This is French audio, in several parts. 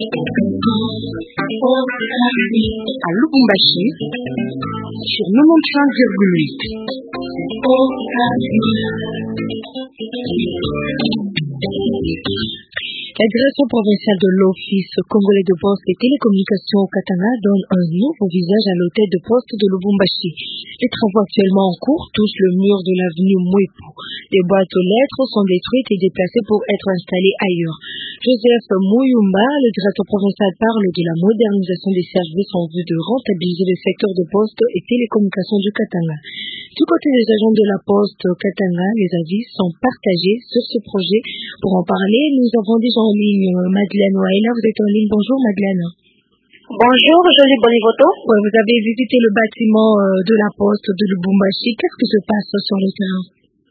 À Lubumbashi, sur 95,8. La direction provinciale de l'Office congolais de poste et télécommunications au Katanga donne un nouveau visage à l'hôtel de poste de Lubumbashi. Les travaux actuellement en cours touchent le mur de l'avenue Mwepu. Les boîtes aux lettres sont détruites et déplacées pour être installées ailleurs. Joseph Muyumba, le directeur provincial, parle de la modernisation des services en vue de rentabiliser le secteur de poste et télécommunications du Katanga. Du côté des agents de la poste Katanga, les avis sont partagés sur ce projet. Pour en parler, nous avons déjà en ligne Madeleine Waila. Vous êtes en ligne. Bonjour Madeleine. Bonjour, Jolie Bolivoto. Vous avez visité le bâtiment de la poste de Lubumbashi. Qu'est-ce qui se passe sur le terrain?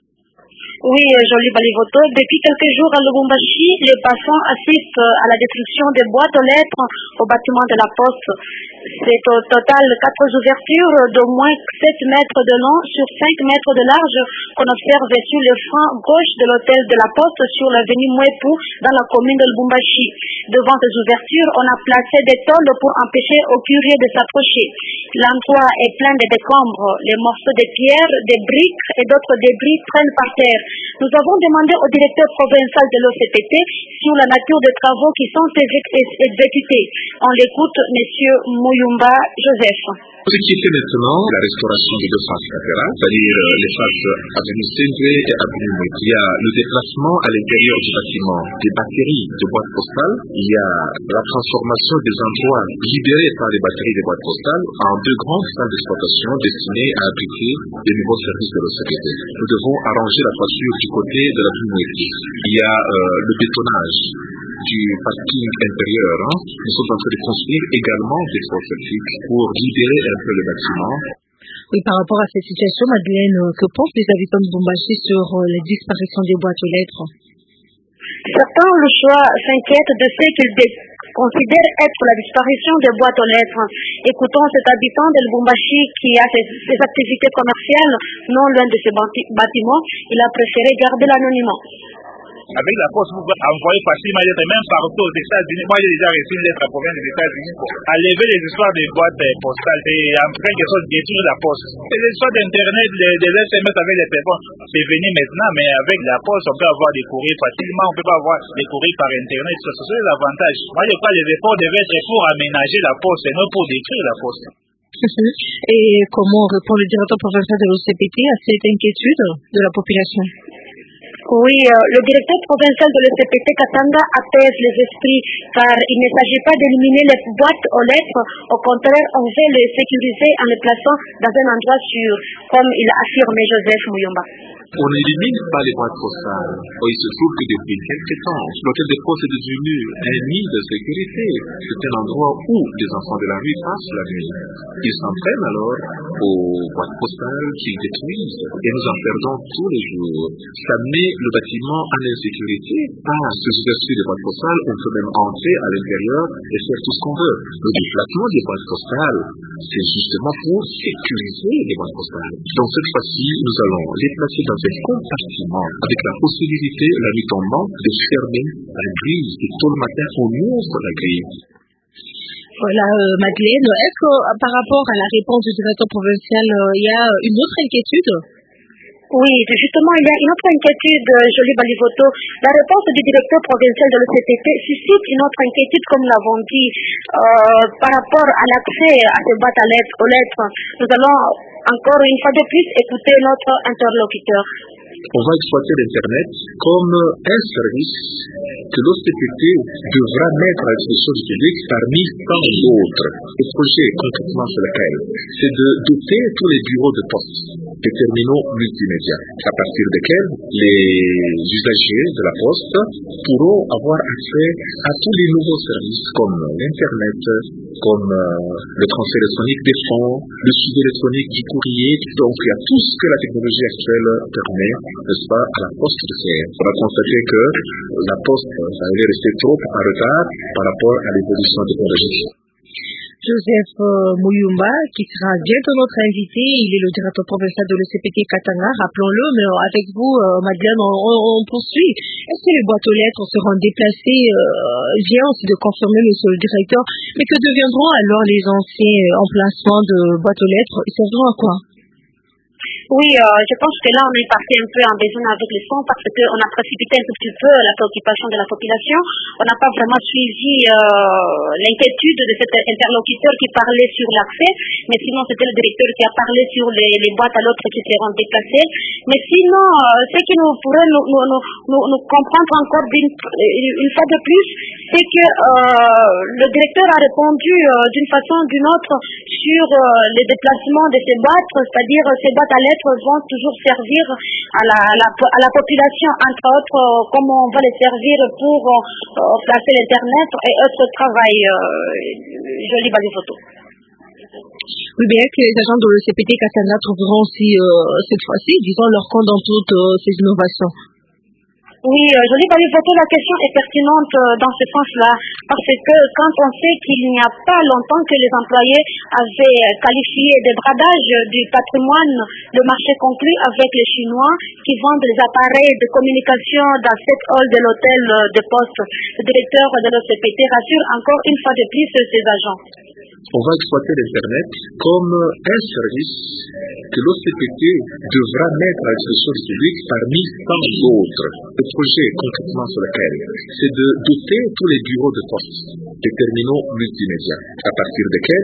Oui, Jolie Bolivoto. Depuis quelques jours à Lubumbashi, les passants assistent à la destruction des boîtes aux lettres au bâtiment de la poste. C'est au total 4 ouvertures d'au moins 7 mètres de long sur 5 mètres de large qu'on observe sur le flanc gauche de l'hôtel de la poste sur l'avenue Mwepu dans la commune de Lubumbashi. Devant ces ouvertures, on a placé des tôles pour empêcher aux curieux de s'approcher. L'endroit est plein de décombres. Les morceaux de pierre, des briques et d'autres débris traînent par terre. Nous avons demandé au directeur provincial de l'OCPT sur la nature des travaux qui sont exécutés. On l'écoute, monsieur Muyumba Joseph. Ce qui est fait maintenant, la restauration des deux faces latérales, c'est-à-dire les faces avenue Sendwe et avenue Mwepu. Il y a le déplacement à l'intérieur du bâtiment des batteries de boîtes postales. Il y a la transformation des endroits libérés par les batteries des boîtes postales en 2 grandes salles d'exploitation destinées à abriter les nouveaux services de l'OCPT. Nous devons arranger la toiture du côté de l'avenue Mwepu. Il y a le bétonnage du parking intérieur. Nous sommes en train de construire également des forces électriques pour libérer un peu le bâtiment. Oui, par rapport à cette situation, Madeleine, que pensent les habitants de Lubumbashi sur la disparition des boîtes aux lettres? Certains, le choix, s'inquiètent de ce qu'ils considèrent être la disparition des boîtes aux lettres. Écoutons cet habitant de Lubumbashi qui a ses activités commerciales non loin de ces bâtiments. Il a préféré garder l'anonymat. Avec la poste, vous pouvez envoyer facilement les lettres, même partout aux États-Unis. Moi, j'ai déjà reçu une lettre à provenir des États-Unis pour enlever les histoires des boîtes postales et en quelque sorte détruire la poste. C'est les histoires d'Internet, des SMS avec les téléphones. C'est venu maintenant, mais avec la poste, on peut avoir des courriers facilement, on peut pas avoir des courriers par Internet. Ce sont les avantages. Moi, je crois que les efforts devaient être pour aménager la poste et non pour détruire la poste. Et comment répond le directeur provincial de l'OCPT à cette inquiétude de la population? Oui, le directeur provincial de l'OCPT Katanga apaise les esprits car il ne s'agit pas d'éliminer les boîtes aux lettres. Au contraire, on veut les sécuriser en les plaçant dans un endroit sûr, comme il a affirmé Joseph Muyumba. On n'élimine pas les boîtes postales. Il se trouve que depuis quelques temps, l'hôtel de poste est devenu un nid de sécurité. C'est un endroit où les enfants de la rue passent la nuit. Ils s'entraînent alors aux boîtes postales qu'ils détruisent et nous en perdons tous les jours. Ça met le bâtiment en insécurité. Par ces ouvertures de boîtes postales, on peut même entrer à l'intérieur et faire tout ce qu'on veut. Le déplacement des boîtes postales, c'est justement pour sécuriser les boîtes postales. Donc cette fois-ci, nous allons les placer dans un compartiment avec la possibilité, la nuit tombante, de fermer la grille. Et tôt le matin, on ouvre la grille. Voilà, Madeleine, est-ce que par rapport à la réponse du directeur provincial, il y a une autre inquiétude? Oui, justement, il y a une autre inquiétude, Jolie Balivoto. La réponse du directeur provincial de l'OCPT suscite une autre inquiétude, comme nous l'avons dit, par rapport à l'accès à ces boîtes aux lettres. Nous allons encore une fois de plus écouter notre interlocuteur. On va exploiter l'Internet comme un service que l'OCPT devra mettre à disposition du public parmi tant d'autres. Le projet, concrètement, c'est lequel? C'est de doter tous les bureaux de poste de terminaux multimédia, à partir desquels les usagers de la poste pourront avoir accès à tous les nouveaux services comme l'Internet, comme le transfert électronique des fonds, le suivi électronique du courrier. Donc, il y a tout ce que la technologie actuelle permet, n'est-ce pas, à la poste de faire. On va constater que la poste allait rester trop en retard par rapport à l'évolution technologique. Joseph Muyumba, qui sera bientôt notre invité. Il est le directeur provincial de l'ECPT Katanga, rappelons-le, mais avec vous, Madeleine, on poursuit. Est-ce que les boîtes aux lettres seront déplacées? Vient aussi de confirmer, monsieur le directeur, mais que deviendront alors les anciens emplacements de boîtes aux lettres? Ils serviront à quoi? Oui, je pense que là, on est parti un peu en besoin avec le son parce qu'on a précipité un tout petit peu la préoccupation de la population. On n'a pas vraiment suivi l'inquiétude de cet interlocuteur qui parlait sur l'accès, mais sinon, c'était le directeur qui a parlé sur les boîtes à lettres qui seront déplacées. Mais sinon, ce qui nous pourrait nous comprendre encore une fois de plus, c'est que le directeur a répondu d'une façon ou d'une autre sur les déplacements de ces boîtes, c'est-à-dire ces boîtes à lettres vont toujours servir à la population, entre autres, comme on va les servir pour placer l'Internet et autres travail. Joli bali photo. Oui, bien que les agents de l'ECPT Katanga trouveront aussi cette fois-ci, disons, leur compte dans toutes ces innovations. Oui, Joli bali photo, la question est pertinente dans ce sens-là, parce que quand on sait qu'il n'y a pas longtemps que les employés avaient qualifié de bradage du patrimoine le marché conclu avec les Chinois qui vendent les appareils de communication dans cette hall de l'hôtel de poste, le directeur de l'OCPT rassure encore une fois de plus ses agents. On va exploiter l'Internet comme un service que l'OCPT devra mettre à disposition du public parmi tant d'autres. Le projet, concrètement sur lequel, c'est de doter tous les bureaux de poste des terminaux multimédia, à partir desquels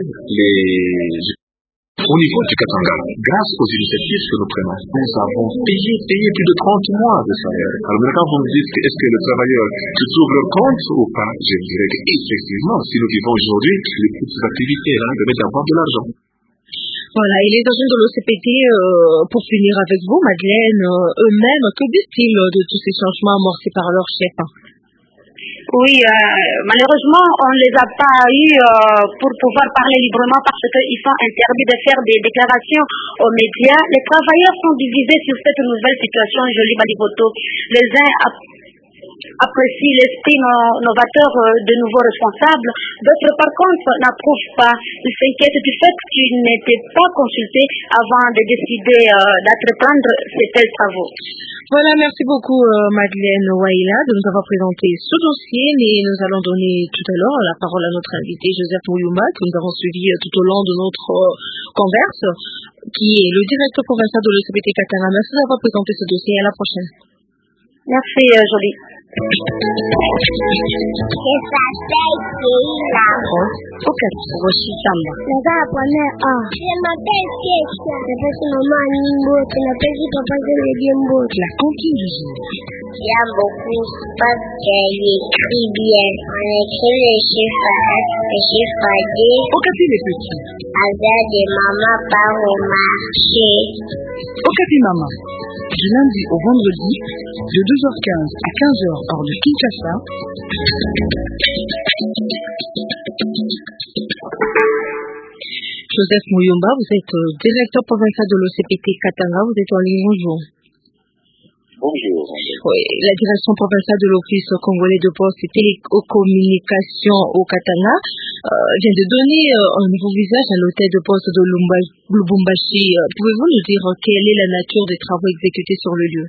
au niveau du Katanga, grâce aux initiatives que nous prenons, nous avons payé plus de 30 mois de salaire. Alors maintenant, quand vous me dites est-ce que le travailleur se trouve leur compte ou pas, je dirais qu'effectivement, si nous vivons aujourd'hui les petites activités, de d'avoir de l'argent. Voilà, et les agents de l'OCPT, pour finir avec vous, Madeleine, eux-mêmes, que disent-ils de tous ces changements amorcés par leur chef? Oui, malheureusement, on ne les a pas eus pour pouvoir parler librement parce qu'ils sont interdits de faire des déclarations aux médias. Les travailleurs sont divisés sur cette nouvelle situation, Joli Balivoto. Les uns apprécient l'esprit novateur de nouveaux responsables, d'autres par contre n'approuvent pas. Ils s'inquiètent du fait qu'ils n'étaient pas consultés avant de décider d'entreprendre ces tels travaux. Voilà, merci beaucoup Madeleine Waila de nous avoir présenté ce dossier, mais nous allons donner tout à l'heure la parole à notre invité Joseph Muyumba que nous avons suivi tout au long de notre converse, qui est le directeur provincial de l'ECPT Katanga. Merci d'avoir présenté ce dossier. À la prochaine. Merci Jolie. Je m'appelle Keisha. Maman Nimbo, tu n'appelles papa de Dimbo. La cantine du jour. J'aime beaucoup parce qu'elle écrit bien. On écrit les chiffres S, les chiffres D. Au café les petits. Avec des mamans par au marché. Au café maman. Du lundi au vendredi, de 2h15 à 15h hors de Kinshasa. Joseph Muyumba, vous êtes directeur provincial de l'OCPT Katanga, vous êtes en ligne, bonjour. Bonjour. Oui, la direction provinciale de l'Office congolais de poste et télécommunications au Katanga vient de donner un nouveau visage à l'hôtel de poste de Lubumbashi. Pouvez-vous nous dire quelle est la nature des travaux exécutés sur le lieu?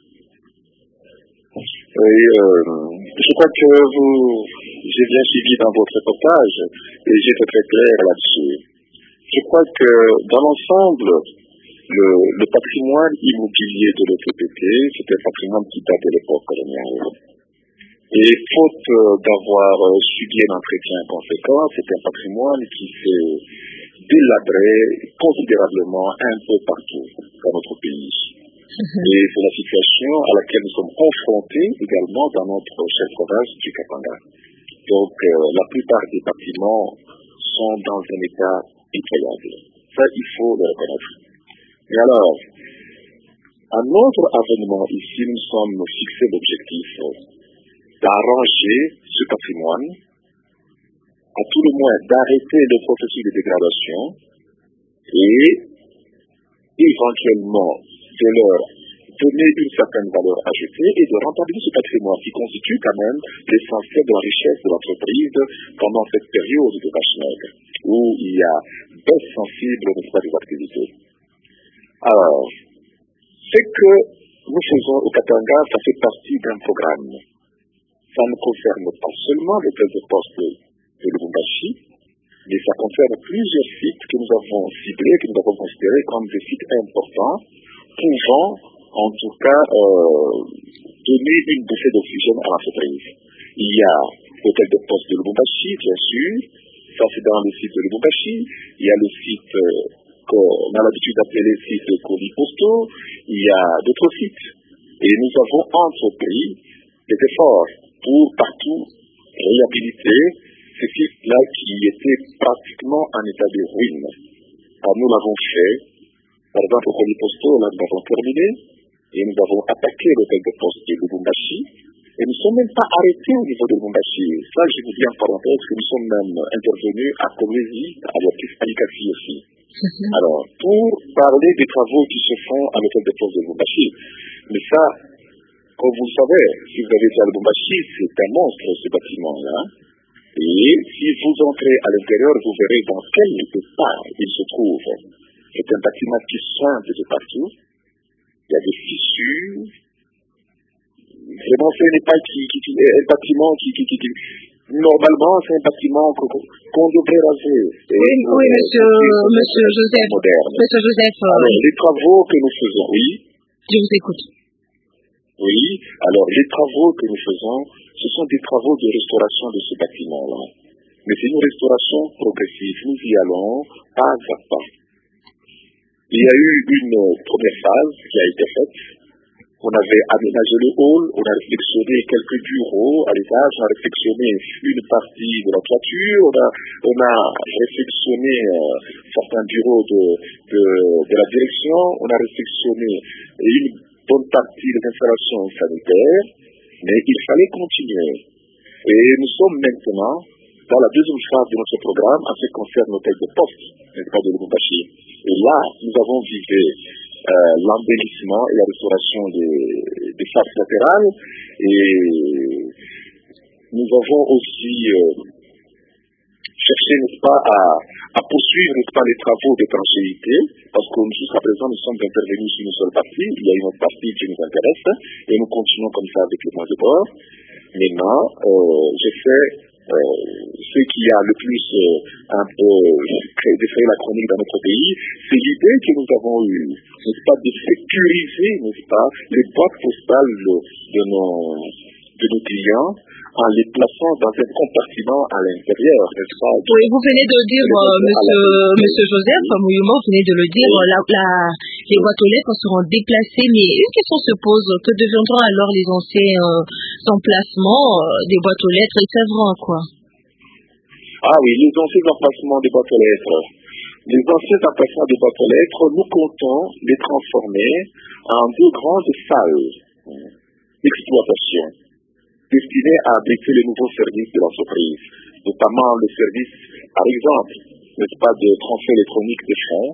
Oui, je crois que j'ai bien suivi dans votre reportage et j'étais très clair là-dessus. Je crois que dans l'ensemble, le patrimoine immobilier de l'OCPT, c'est un patrimoine qui date de l'époque coloniale. Et faute d'avoir subi un entretien conséquent, c'est un patrimoine qui s'est délabré considérablement un peu partout dans notre pays. Et c'est la situation à laquelle nous sommes confrontés également dans notre chef province du Katanga. Donc la plupart des bâtiments sont dans un état pitoyable. Ça, il faut le reconnaître. Et alors, à notre avènement ici, nous sommes fixés l'objectif d'arranger ce patrimoine, à tout le moins d'arrêter le processus de dégradation et éventuellement de leur donner une certaine valeur ajoutée et de rentabiliser ce patrimoine qui constitue quand même l'essentiel de la richesse de l'entreprise pendant cette période de vache maigre. où il y a baisse sensible, n'est-ce pas, des activités. Alors, ce que nous faisons au Katanga, ça fait partie d'un programme. Ça ne concerne pas seulement l'hôtel de poste de Lubumbashi, mais ça concerne plusieurs sites que nous avons ciblés, que nous avons considérés comme des sites importants, pouvant en tout cas donner une bouffée d'oxygène à l'entreprise. Il y a l'hôtel de poste de Lubumbashi, bien sûr, ça c'est dans le site de Lubumbashi. Il y a le site qu'on a l'habitude d'appeler les sites de colis postaux, il y a d'autres sites. Et nous avons entrepris des efforts pour partout réhabiliter ces sites-là qui étaient pratiquement en état de ruine. Alors nous l'avons fait, par exemple au colis postaux, là nous avons terminé, et nous avons attaqué l'hôtel de poste de Lubumbashi, et nous ne sommes même pas arrêtés au niveau de Lubumbashi. Ça, je vous dis en parenthèse que nous sommes même intervenus à Kolwezi, à Alikasi aussi. Alors, pour parler des travaux qui se font à l'hôtel de poste de Lubumbashi, mais ça, comme vous le savez, si vous avez été à Lubumbashi, c'est un monstre ce bâtiment-là. Et si vous entrez à l'intérieur, vous verrez dans quel état il se trouve. C'est un bâtiment qui sointe de partout. Il y a des fissures. Vraiment, ce n'est pas un bâtiment qui normalement, c'est un bâtiment qu'on devrait raser. Oui, monsieur Joseph. Moderne. Monsieur Joseph. Alors, les travaux que nous faisons, oui. Je vous écoute. Oui, alors les travaux que nous faisons, ce sont des travaux de restauration de ce bâtiment-là. Mais c'est une restauration progressive. Nous y allons pas à pas. Il y a eu une première phase qui a été faite. On avait aménagé le hall, on a réflexionné quelques bureaux à l'étage, on a réflexionné une partie de la toiture, on a réflexionné certains bureaux de la direction, on a réflexionné une bonne partie des installations sanitaires, mais il fallait continuer. Et nous sommes maintenant dans la deuxième phase de notre programme en ce qui concerne l'hôtel de poste, n'est-ce pas, de Lubumbashi. Et là, nous avons visé l'embellissement et la restauration des faces latérales, et nous avons aussi cherché, n'est-ce pas, à poursuivre, n'est-ce pas, les travaux d'étanchéité, parce que jusqu'à présent, nous sommes intervenus sur une seule partie, il y a une autre partie qui nous intéresse, et nous continuons comme ça avec le mois de bord. Maintenant, j'ai fait ce qui a le plus un peu défrayé la chronique dans notre pays, c'est l'idée que nous avons eue, n'est-ce pas, de sécuriser, n'est-ce pas, les boîtes postales de nos clients en les plaçant dans un compartiment à l'intérieur, n'est-ce pas? Oui, vous venez de le dire, monsieur Joseph Mouyuma, vous venez de le dire, les boîtes aux lettres seront déplacées, mais une question se pose, que deviendront alors les anciens emplacements des boîtes aux lettres, ils serviront à quoi? Ah oui, les anciens emplacements des boîtes aux lettres. Les anciens emplacements des boîtes aux lettres, nous comptons les transformer en deux grandes salles d'exploitation destinées à abriter les nouveaux services de l'entreprise, notamment le service, par exemple, n'est-ce pas, de transfert électronique des fonds.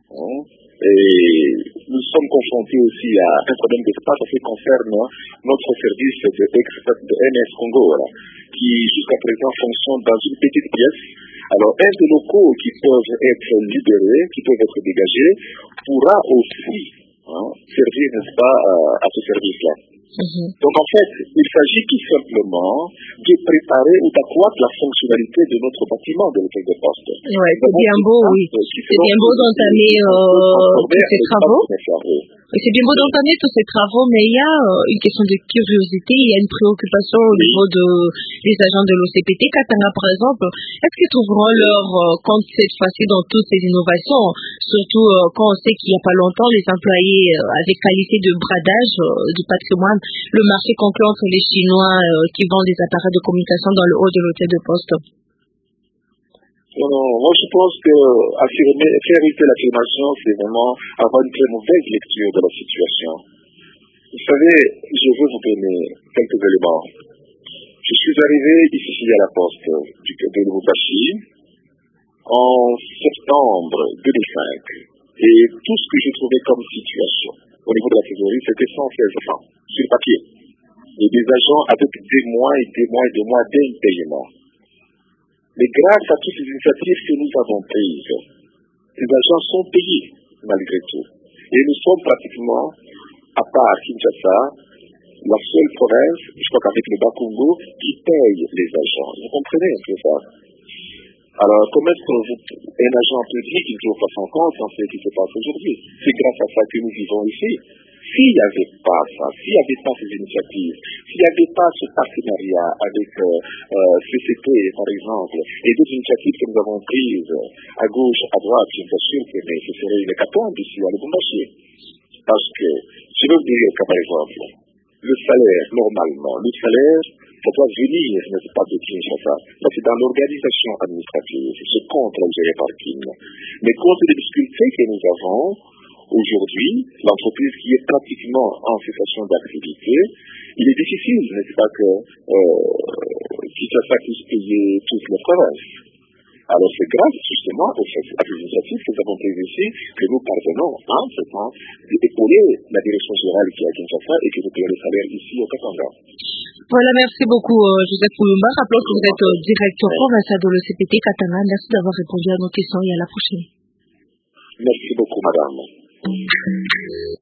Et nous sommes confrontés aussi à un problème d'espace qui concerne notre service de MS Congo, qui jusqu'à présent fonctionne dans une petite pièce. Alors, un des locaux qui peuvent être libérés, qui peuvent être dégagés, pourra aussi servir, n'est-ce pas, à ce service-là. Donc en fait, il s'agit tout simplement de préparer ou d'accroître la fonctionnalité de notre bâtiment de l'hôtel de poste. Oui, c'est bien beau, oui. C'est bien beau d'entamer tous ces travaux. C'est bien beau d'entamer tous ces travaux, mais il y a une question de curiosité, il y a une préoccupation au niveau des agents de l'OCPT. Katanga, par exemple, est-ce qu'ils trouveront leur compte cette fois-ci dans toutes ces innovations, surtout quand on sait qu'il n'y a pas longtemps, les employés avaient qualifié de bradage du patrimoine le marché conclu entre les Chinois qui vendent des appareils de communication dans le haut de l'hôtel de poste? Non, moi je pense que faire éviter l'affirmation, c'est vraiment avoir une très mauvaise lecture de la situation. Vous savez, je veux vous donner quelques éléments. Je suis arrivé ici à la poste de Lubumbashi en septembre 2005, et tout ce que j'ai trouvé comme situation au niveau de la trésorerie, c'était 116 francs sur papier. Et des agents avec des mois et des mois et des mois d'impayement. Mais grâce à toutes ces initiatives que nous avons prises, les agents sont payés malgré tout. Et nous sommes pratiquement, à part Kinshasa, la seule province, je crois qu'avec le Bas-Congo, qui paye les agents. Vous comprenez un peu ça? Alors, comment est-ce qu'un agent peut dire qu'il ne trouve pas son compte dans ce qui se passe aujourd'hui? C'est grâce à ça que nous vivons ici. S'il n'y avait pas ça, s'il n'y avait pas ces initiatives, s'il n'y avait pas ce partenariat avec CCP, par exemple, et d'autres initiatives que nous avons prises à gauche, à droite, je suis sûr que ce serait une hécatombe ici à Lubumbashi. Parce que, je vais vous dire que, par exemple, le salaire, normalement, le salaire, ça doit venir, n'est-ce pas, de Kinshasa. Ça, c'est dans l'organisation administrative. Ce compte là géré par Kim. Mais compte des difficultés que nous avons, aujourd'hui, l'entreprise qui est pratiquement en cessation d'activité, il est difficile, n'est-ce pas, que Kinshasa puisse payer toutes les provinces. Alors c'est grâce justement à ces initiatives que nous avons prises ici que nous parvenons en ce temps d'épauler la direction générale qui est à Kinshasa et que nous payons les salaires ici au Katanga. Voilà, merci beaucoup Joseph Koulumba. Rappelons que vous êtes directeur provincial de l'ECPT Katanga. Merci d'avoir répondu à nos questions et à la prochaine. Merci beaucoup madame.